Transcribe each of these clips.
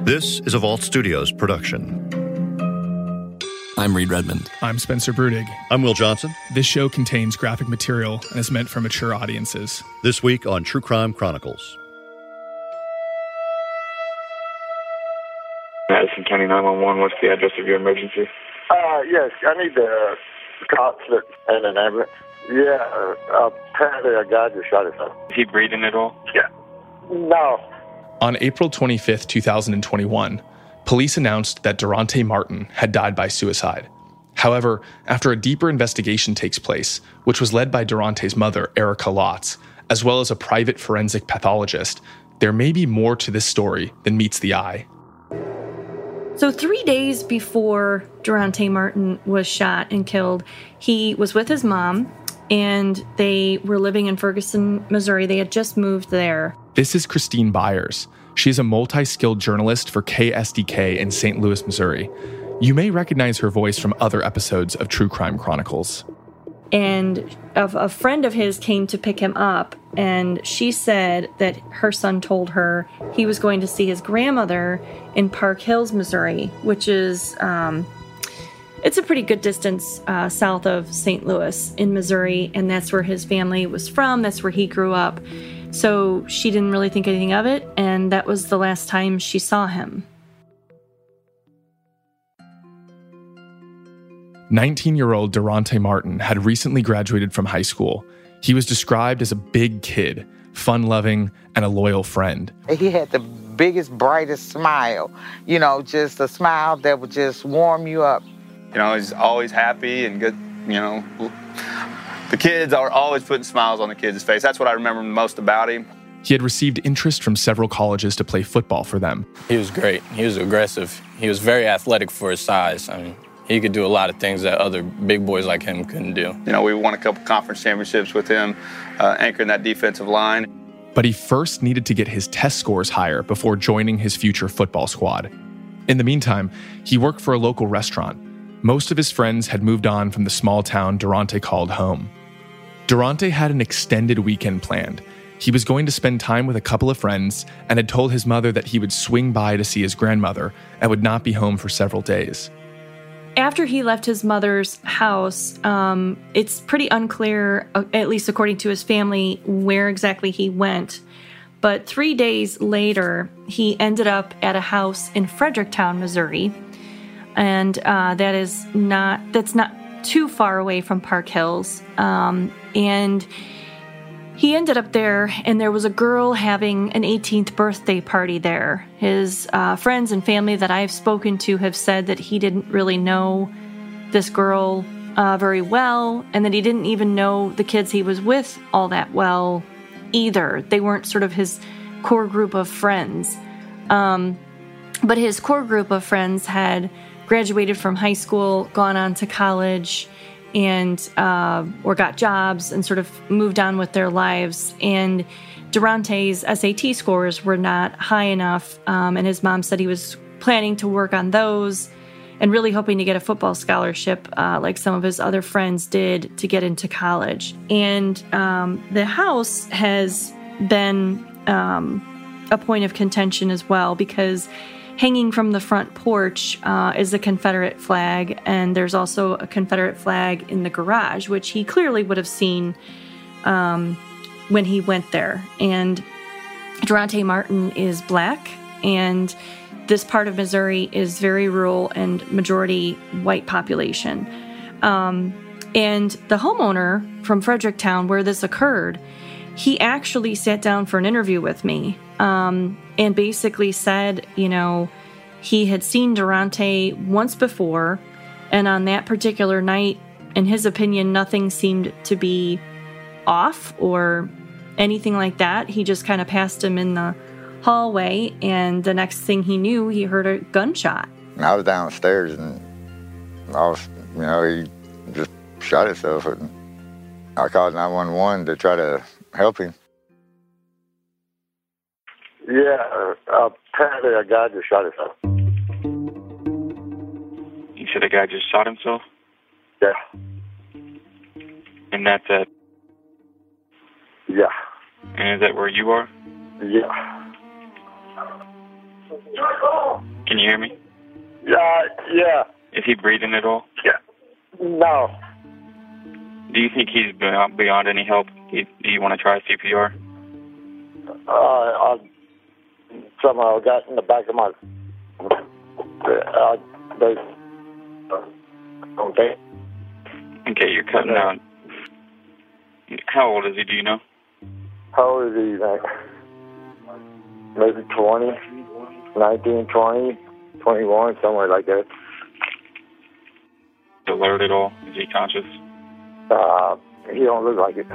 This is a Vault Studios production. I'm Reed Redmond. I'm Spencer Brudig. I'm Will Johnson. This show contains graphic material and is meant for mature audiences. This week on True Crime Chronicles. Madison County 911, what's the address of your emergency? Yes, I need the cops and an ambulance. Yeah, apparently a guy just shot himself. Is he breathing at all? Yeah. No. On April 25th, 2021, police announced that Durante Martin had died by suicide. However, after a deeper investigation takes place, which was led by Durante's mother, Erica Lotz, as well as a private forensic pathologist, there may be more to this story than meets the eye. So 3 days before Durante Martin was shot and killed, he was with his mom, and they were living in Ferguson, Missouri. They had just moved there. This is Christine Byers. She is a multi-skilled journalist for KSDK in St. Louis, Missouri. You may recognize her voice from other episodes of True Crime Chronicles. And a friend of his came to pick him up, and she said that her son told her he was going to see his grandmother in Park Hills, Missouri, which is, it's a pretty good distance south of St. Louis in Missouri, and that's where his family was from. That's where he grew up. So she didn't really think anything of it, and that was the last time she saw him. 19-year-old Durante Martin had recently graduated from high school. He was described as a big kid, fun-loving, and a loyal friend. He had the biggest, brightest smile, just a smile that would just warm you up. He's always happy and good, The kids are always putting smiles on the kids' face. That's what I remember most about him. He had received interest from several colleges to play football for them. He was great. He was aggressive. He was very athletic for his size. He could do a lot of things that other big boys like him couldn't do. We won a couple conference championships with him, anchoring that defensive line. But he first needed to get his test scores higher before joining his future football squad. In the meantime, he worked for a local restaurant. Most of his friends had moved on from the small town Durante called home. Durante had an extended weekend planned. He was going to spend time with a couple of friends and had told his mother that he would swing by to see his grandmother and would not be home for several days. After he left his mother's house, it's pretty unclear, at least according to his family, where exactly he went. But 3 days later, he ended up at a house in Fredericktown, Missouri. And that's not too far away from Park Hills. And he ended up there, and there was a girl having an 18th birthday party there. His friends and family that I've spoken to have said that he didn't really know this girl very well, and that he didn't even know the kids he was with all that well either. They weren't sort of his core group of friends. But his core group of friends had graduated from high school, gone on to college, and or got jobs and sort of moved on with their lives. And Durante's SAT scores were not high enough, and his mom said he was planning to work on those and really hoping to get a football scholarship like some of his other friends did to get into college. And the house has been a point of contention as well, because hanging from the front porch is a Confederate flag, and there's also a Confederate flag in the garage, which he clearly would have seen when he went there. And Durante Martin is black, and this part of Missouri is very rural and majority white population. And the homeowner from Fredericktown, where this occurred, he actually sat down for an interview with me. And basically said, he had seen Durante once before, and on that particular night, in his opinion, nothing seemed to be off or anything like that. He just kind of passed him in the hallway, and the next thing he knew, he heard a gunshot. I was downstairs, and he just shot himself, and I called 911 to try to help him. Yeah, apparently a guy just shot himself. You said a guy just shot himself? Yeah. And that's it? Yeah. And is that where you are? Yeah. Can you hear me? Yeah. Is he breathing at all? Yeah. No. Do you think he's beyond any help? Do you want to try CPR? Somehow got in the back of my... Okay. Okay, you're cutting out. How old is he, do you know? How old is he, like? Maybe 20, 19, 20, 21, somewhere like that. Alert at all? Is he conscious? He don't look like it.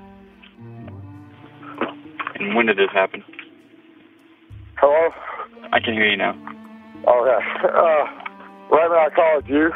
And when did this happen? Hello? I can hear you now. Okay. Right when I called you.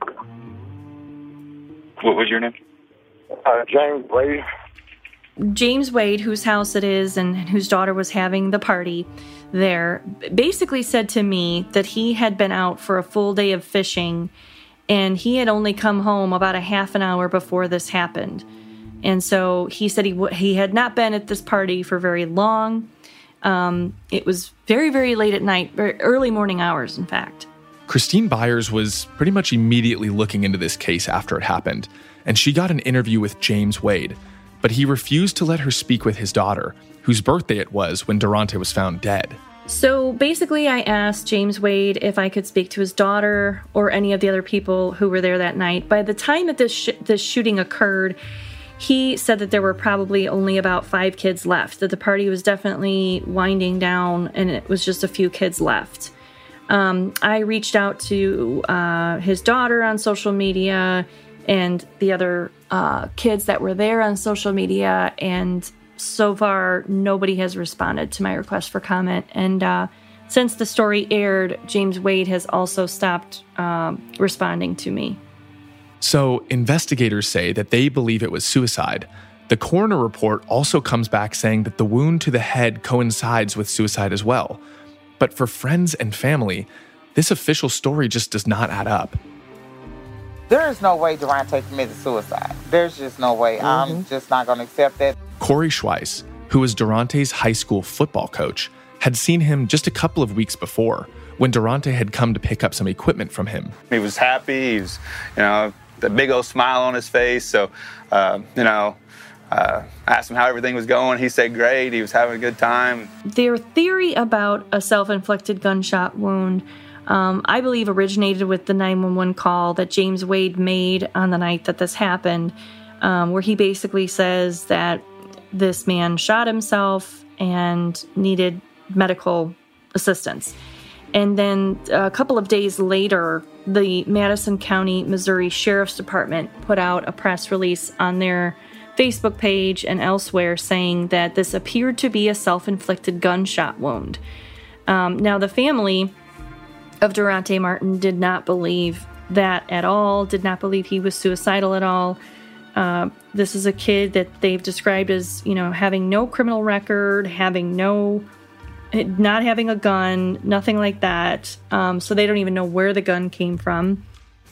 What was your name? James Wade. James Wade, whose house it is and whose daughter was having the party there, basically said to me that he had been out for a full day of fishing and he had only come home about a half an hour before this happened. And so he said he had not been at this party for very long. It was very, very late at night, very early morning hours, in fact. Christine Byers was pretty much immediately looking into this case after it happened, and she got an interview with James Wade, but he refused to let her speak with his daughter, whose birthday it was when Durante was found dead. So basically, I asked James Wade if I could speak to his daughter or any of the other people who were there that night. By the time that this shooting occurred, he said that there were probably only about 5 kids left, that the party was definitely winding down and it was just a few kids left. I reached out to his daughter on social media and the other kids that were there on social media, and so far nobody has responded to my request for comment. And since the story aired, James Wade has also stopped responding to me. So investigators say that they believe it was suicide. The coroner report also comes back saying that the wound to the head coincides with suicide as well. But for friends and family, this official story just does not add up. There is no way Durante committed suicide. There's just no way. I'm just not going to accept that. Corey Schweiss, who was Durante's high school football coach, had seen him just a couple of weeks before when Durante had come to pick up some equipment from him. He was happy. He was, the big old smile on his face. So, asked him how everything was going. He said great. He was having a good time. Their theory about a self-inflicted gunshot wound, I believe, originated with the 911 call that James Wade made on the night that this happened, where he basically says that this man shot himself and needed medical assistance. And then a couple of days later, the Madison County, Missouri Sheriff's Department put out a press release on their Facebook page and elsewhere saying that this appeared to be a self-inflicted gunshot wound. Now, the family of Durante Martin did not believe that at all, did not believe he was suicidal at all. This is a kid that they've described as, having no criminal record, not having a gun, nothing like that. So they don't even know where the gun came from.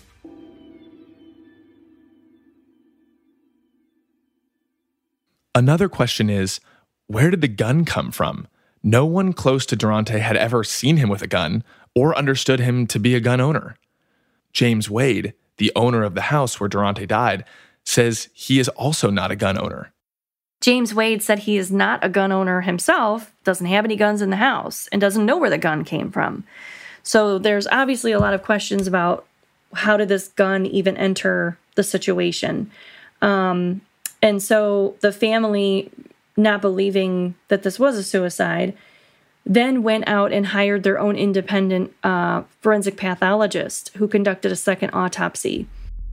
Another question is, where did the gun come from? No one close to Durante had ever seen him with a gun or understood him to be a gun owner. James Wade, the owner of the house where Durante died, says he is also not a gun owner. James Wade said he is not a gun owner himself, doesn't have any guns in the house, and doesn't know where the gun came from. So there's obviously a lot of questions about how did this gun even enter the situation. And so the family, not believing that this was a suicide, then went out and hired their own independent forensic pathologist who conducted a second autopsy.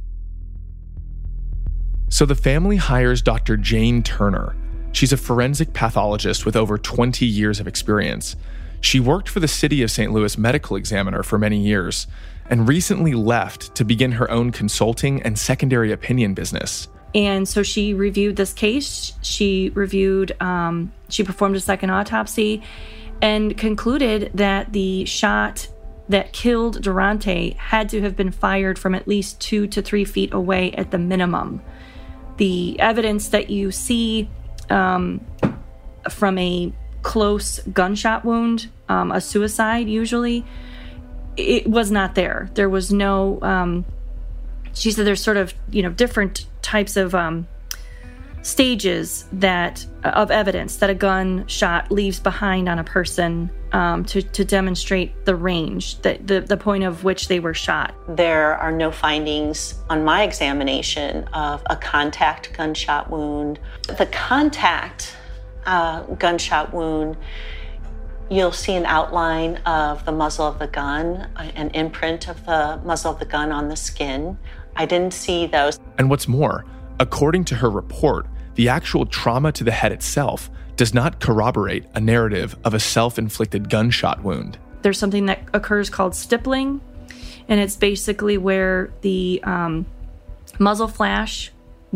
So the family hires Dr. Jane Turner. She's a forensic pathologist with over 20 years of experience. She worked for the City of St. Louis Medical Examiner for many years and recently left to begin her own consulting and secondary opinion business. And so she reviewed this case. She performed a second autopsy and concluded that the shot that killed Durante had to have been fired from at least 2 to 3 feet away at the minimum. The evidence that you see from a close gunshot wound, a suicide usually, it was not there. There was no, she said there's sort of, different types of stages of evidence that a gunshot leaves behind on a person to demonstrate the range, the point of which they were shot. There are no findings on my examination of a contact gunshot wound. The contact gunshot wound, you'll see an outline of the muzzle of the gun, an imprint of the muzzle of the gun on the skin. I didn't see those. And what's more, according to her report, the actual trauma to the head itself does not corroborate a narrative of a self-inflicted gunshot wound. There's something that occurs called stippling, and it's basically where the muzzle flash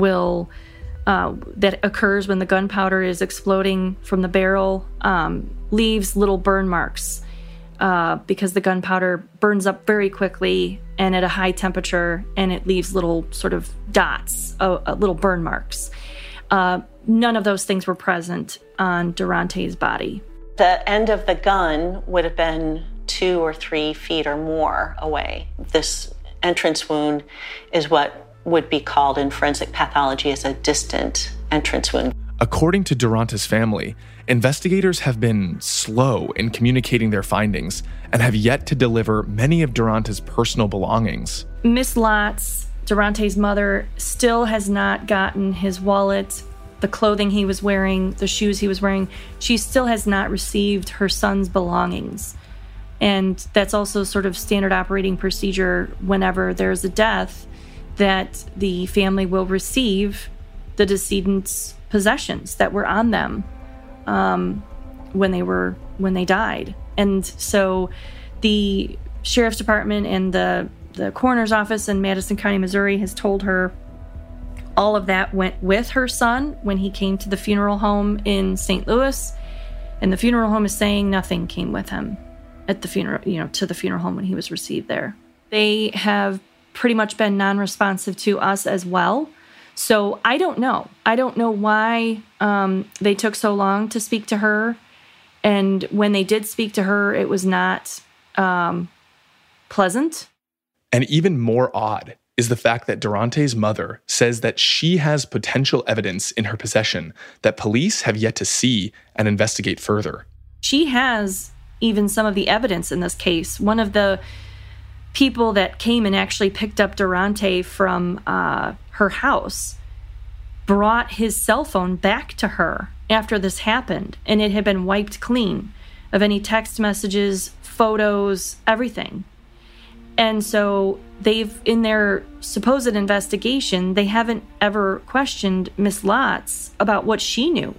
that occurs when the gunpowder is exploding from the barrel, leaves little burn marks because the gunpowder burns up very quickly and at a high temperature, and it leaves little sort of dots, little burn marks. None of those things were present on Daronte's body. The end of the gun would have been 2 or 3 feet or more away. This entrance wound is what would be called in forensic pathology as a distant entrance wound. According to Daronte's family, investigators have been slow in communicating their findings and have yet to deliver many of Daronte's personal belongings. Miss Lotz, Daronte's mother, still has not gotten his wallet, the clothing he was wearing, the shoes he was wearing. She still has not received her son's belongings. And that's also sort of standard operating procedure whenever there's a death, that the family will receive the decedent's possessions that were on them when they died. And so the sheriff's department and the coroner's office in Madison County, Missouri has told her all of that went with her son when he came to the funeral home in St. Louis. And the funeral home is saying nothing came with him at the funeral, to the funeral home when he was received there. They have pretty much been non-responsive to us as well. So I don't know. I don't know why they took so long to speak to her. And when they did speak to her, it was not pleasant. And even more odd is the fact that Daronte's mother says that she has potential evidence in her possession that police have yet to see and investigate further. She has even some of the evidence in this case. One of the people that came and actually picked up Daronte from her house brought his cell phone back to her after this happened, and it had been wiped clean of any text messages, photos, everything. And so they've, in their supposed investigation, they haven't ever questioned Miss Lotz about what she knew,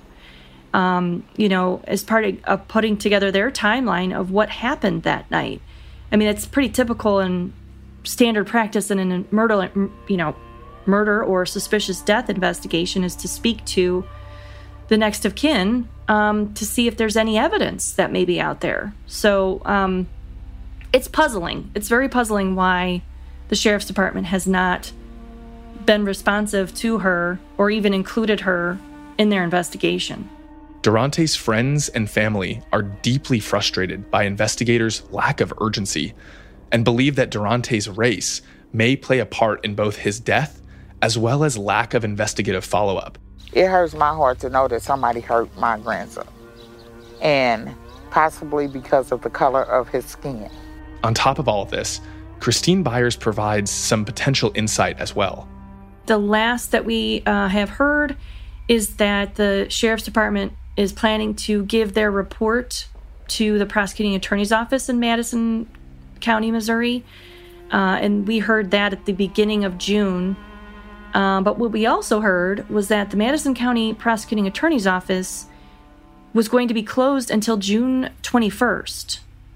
as part of putting together their timeline of what happened that night. I mean, it's pretty typical and standard practice in a murder or suspicious death investigation is to speak to the next of kin to see if there's any evidence that may be out there. So it's puzzling. It's very puzzling why the sheriff's department has not been responsive to her or even included her in their investigation. Daronte's friends and family are deeply frustrated by investigators' lack of urgency and believe that Daronte's race may play a part in both his death as well as lack of investigative follow-up. It hurts my heart to know that somebody hurt my grandson, and possibly because of the color of his skin. On top of all of this, Christine Byers provides some potential insight as well. The last that we have heard is that the sheriff's department is planning to give their report to the prosecuting attorney's office in Madison County, Missouri. And we heard that at the beginning of June. But what we also heard was that the Madison County prosecuting attorney's office was going to be closed until June 21st.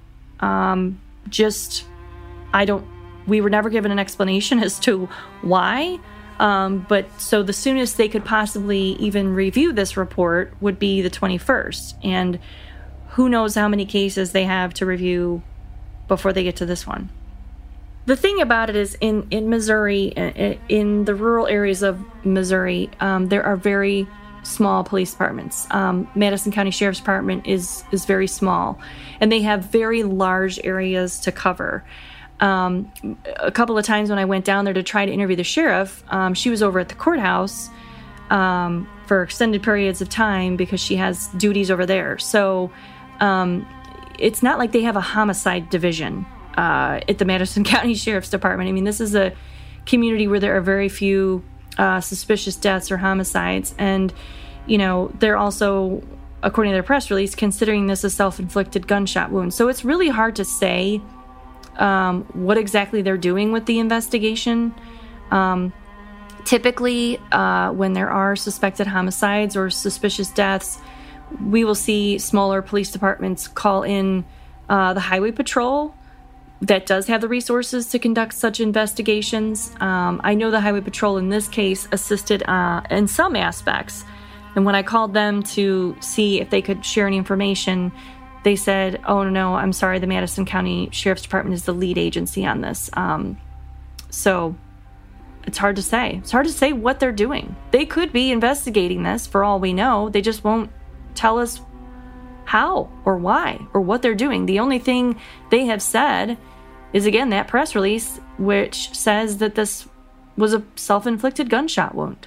We were never given an explanation as to why. But so the soonest they could possibly even review this report would be the 21st. And who knows how many cases they have to review before they get to this one. The thing about it is in Missouri, in the rural areas of Missouri, there are very small police departments. Madison County Sheriff's Department is very small, and they have very large areas to cover. A couple of times when I went down there to try to interview the sheriff, she was over at the courthouse for extended periods of time because she has duties over there. So it's not like they have a homicide division at the Madison County Sheriff's Department. I mean, this is a community where there are very few suspicious deaths or homicides. And, you know, they're also, according to their press release, considering this a self-inflicted gunshot wound. So it's really hard to say what exactly they're doing with the investigation. Typically, when there are suspected homicides or suspicious deaths, we will see smaller police departments call in the highway patrol that does have the resources to conduct such investigations. I know the highway patrol in this case assisted in some aspects. And when I called them to see if they could share any information, they said, oh, no, I'm sorry, the Madison County Sheriff's Department is the lead agency on this. So it's hard to say. It's hard to say what they're doing. They could be investigating this for all we know. They just won't tell us how or why or what they're doing. The only thing they have said is, again, that press release, which says that this was a self-inflicted gunshot wound.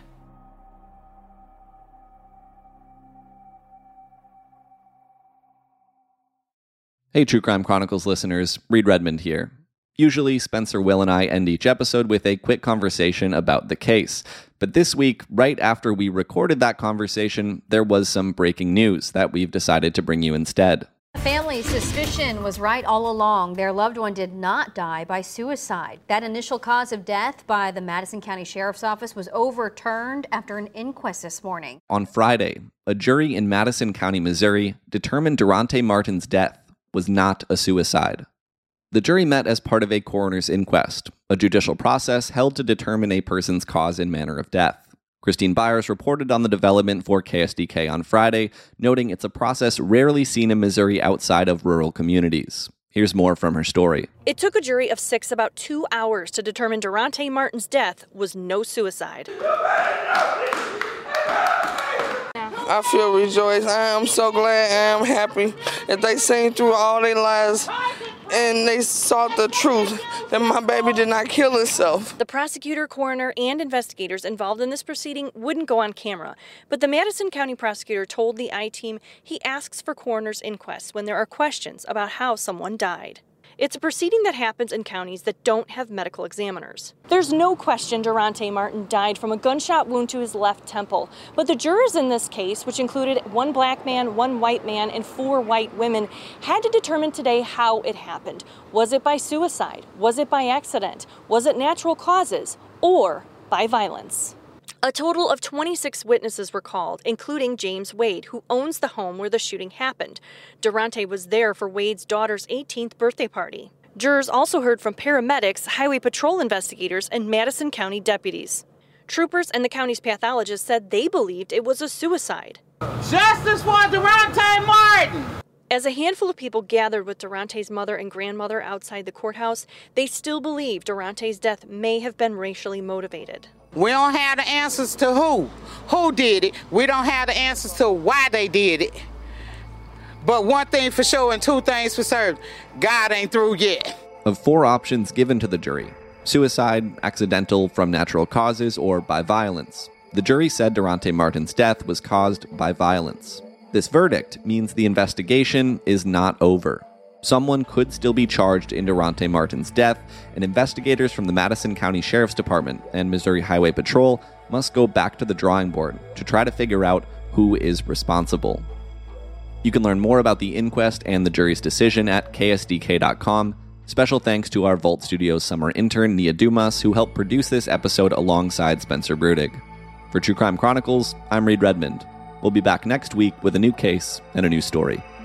Hey, True Crime Chronicles listeners, Reed Redmond here. Usually, Spencer, Will, and I end each episode with a quick conversation about the case. But this week, right after we recorded that conversation, there was some breaking news that we've decided to bring you instead. The family's suspicion was right all along. Their loved one did not die by suicide. That initial cause of death by the Madison County Sheriff's Office was overturned after an inquest this morning. On Friday, a jury in Madison County, Missouri, determined Durante Martin's death was not a suicide. The jury met as part of a coroner's inquest, a judicial process held to determine a person's cause and manner of death. Christine Byers reported on the development for KSDK on Friday, noting it's a process rarely seen in Missouri outside of rural communities. Here's more from her story. It took a jury of 6 about 2 hours to determine Durante Martin's death was no suicide. I feel rejoiced. I am so glad. I am happy that they seen through all their lies and they sought the truth that my baby did not kill himself. The prosecutor, coroner, and investigators involved in this proceeding wouldn't go on camera, but the Madison County prosecutor told the I-Team he asks for coroner's inquests when there are questions about how someone died. It's a proceeding that happens in counties that don't have medical examiners. There's no question Durante Martin died from a gunshot wound to his left temple, but the jurors in this case, which included 1 black man, 1 white man, and 4 white women, had to determine today how it happened. Was it by suicide? Was it by accident? Was it natural causes? Or by violence? A total of 26 witnesses were called, including James Wade, who owns the home where the shooting happened. Durante was there for Wade's daughter's 18th birthday party. Jurors also heard from paramedics, highway patrol investigators, and Madison County deputies. Troopers and the county's pathologist said they believed it was a suicide. Justice for Durante Martin! As a handful of people gathered with Durante's mother and grandmother outside the courthouse, they still believe Durante's death may have been racially motivated. We don't have the answers to who did it. We don't have the answers to why they did it. But one thing for sure and 2 things for certain, God ain't through yet. Of 4 options given to the jury, suicide, accidental from natural causes, or by violence, the jury said Durante Martin's death was caused by violence. This verdict means the investigation is not over. Someone could still be charged in Durante Martin's death, and investigators from the Madison County Sheriff's Department and Missouri Highway Patrol must go back to the drawing board to try to figure out who is responsible. You can learn more about the inquest and the jury's decision at ksdk.com. Special thanks to our Vault Studios summer intern, Nia Dumas, who helped produce this episode alongside Spencer Brudig. For True Crime Chronicles, I'm Reed Redmond. We'll be back next week with a new case and a new story.